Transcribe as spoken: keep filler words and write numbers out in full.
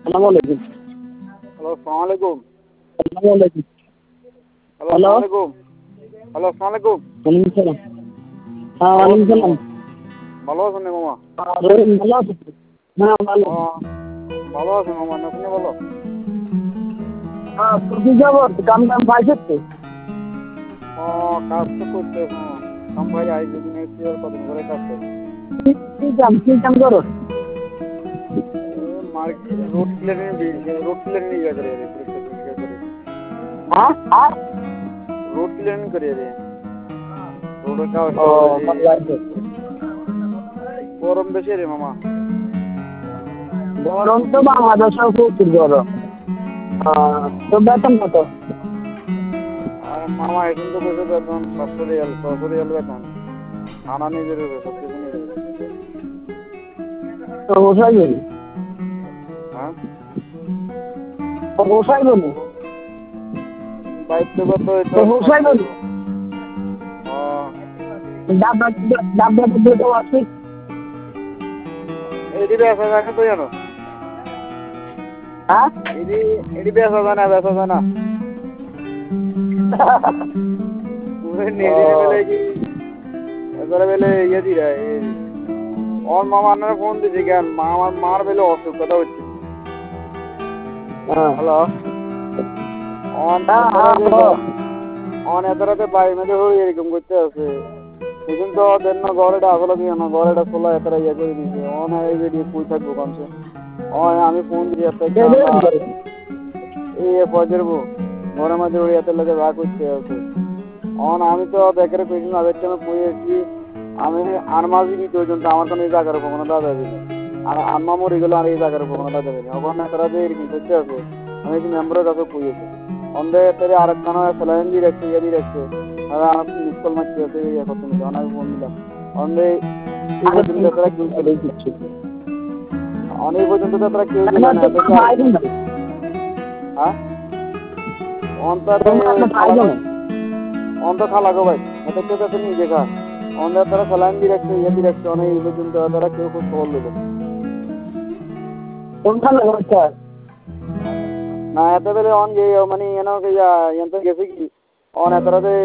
আসসালামু আলাইকুম। হ্যালো, আসসালামু আলাইকুম। আসসালামু আলাইকুম। Hello, hello. আসসালামু আলাইকুম। হ্যালো, আসসালামু আলাইকুম। ওয়ালাইকুম সালাম। হ্যাঁ, ভালো ওয়ালাইকুম আছেন সালাম। মামা? ভালো আছেন নি মামা? রহিম ভালো আছেন? হ্যাঁ, ভালো। ও ভালো আছেন মামা, আপনি ভালো? হ্যাঁ, প্রতি যাবত কাম টাম পাইছেন তো? ও কাজ তো করতেছে মামা। কাম ভাই আই যদি নেক্সট ইয়ার কদিন করে কাজ করে। কি কি কাম কি কাম করো? Market road clearing road clearing ইয়ে করে রে ইয়ে করে। হ্যাঁ হ্যাঁ। রোড ক্লিয়ারিং করে রে। রোডের কাজ ও করে রে। ভালো আছে। গরম বেশি রে মামা। গরম তো বাংলাদেশেও প্রচুর গরম। আহ, তো বেতন কত? আর মামা এখন তো কইছে বেতন পাঁচশো রিয়াল ছশো রিয়াল বেতন। খানা নিজের হবে, সব কিছু নিজের। তো বসাই বলি। হ্যাঁ তো বসাই বলি। দায়িত্ব কত তো বসাই বলি। ডাব্বা ডাব্বা দুটো আছে। এটি বেসা জানে তো জানো, হ্যাঁ। এটি এটি বেসা জানা বেসা জানা নেড়ে বেলে কি এবারে বেলে ইয়ে দি রে ওর মামা আন্নার ফোন দিছে কেন মা আমার মার বেলে অসুখ কথা হচ্ছে। হ্যালো অন অন এত রাতে বাড়ি মেঝে হয়ে এরকম করতে আছে এখন তো দেন না ঘরেটা আসলে দিয়ে না ঘরেটা খোলা এত ইয়ে করে দিয়েছে অন এই যে পুই থাকবো কমছে অন আমি ফোন দিয়ে এই পয়সার বউ ঘরের মাঝে ওই এত লোকে রাগ করতে আছে অন আমি তো দেখে কইছি না দেখতে আমি পুই এসেছি আমি আনমাজি দিতে পর্যন্ত আমার কোনো এই জায়গার উপর কোনো দাদা দিনে আর আম্মা মরে গেলো আর এই জায়গার উপর কোনো দাদা দিনে ওখানে তারা যে এরকম করতে আছে আমি কি মেম্বারের কাছে পুইয়েছি অন্ধে তেরে আরেক খানা স্যালাইন দিয়ে রাখছে ইয়ে দিয়ে রাখছে আর আমার মিসকল মারতে আছে ইয়ে করতে নিতে অনেক ফোন দিলাম অন্ধে এই পর্যন্ত তারা কেউ চলে দিচ্ছে অনেক পর্যন্ত তারা কেউ গেল না হ্যাঁ অন্তর অন্ত খালা গো ভাই এটা তো কাছে নিয়ে দেখা অন্ধে তারা স্যালাইন দিয়ে রাখছে ইয়ে দিয়ে রাখছে অনেক এই পর্যন্ত তারা কেউ খুব খবর দিল না এত বেলে অন গে মানে এনো গে গেছে কি অন এত রাতে